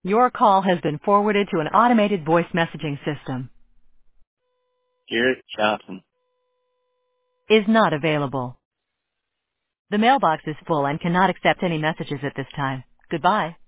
Your call has been forwarded to an automated voice messaging system. Garrett Johnson. Is not available. The mailbox is full and cannot accept any messages at this time. Goodbye.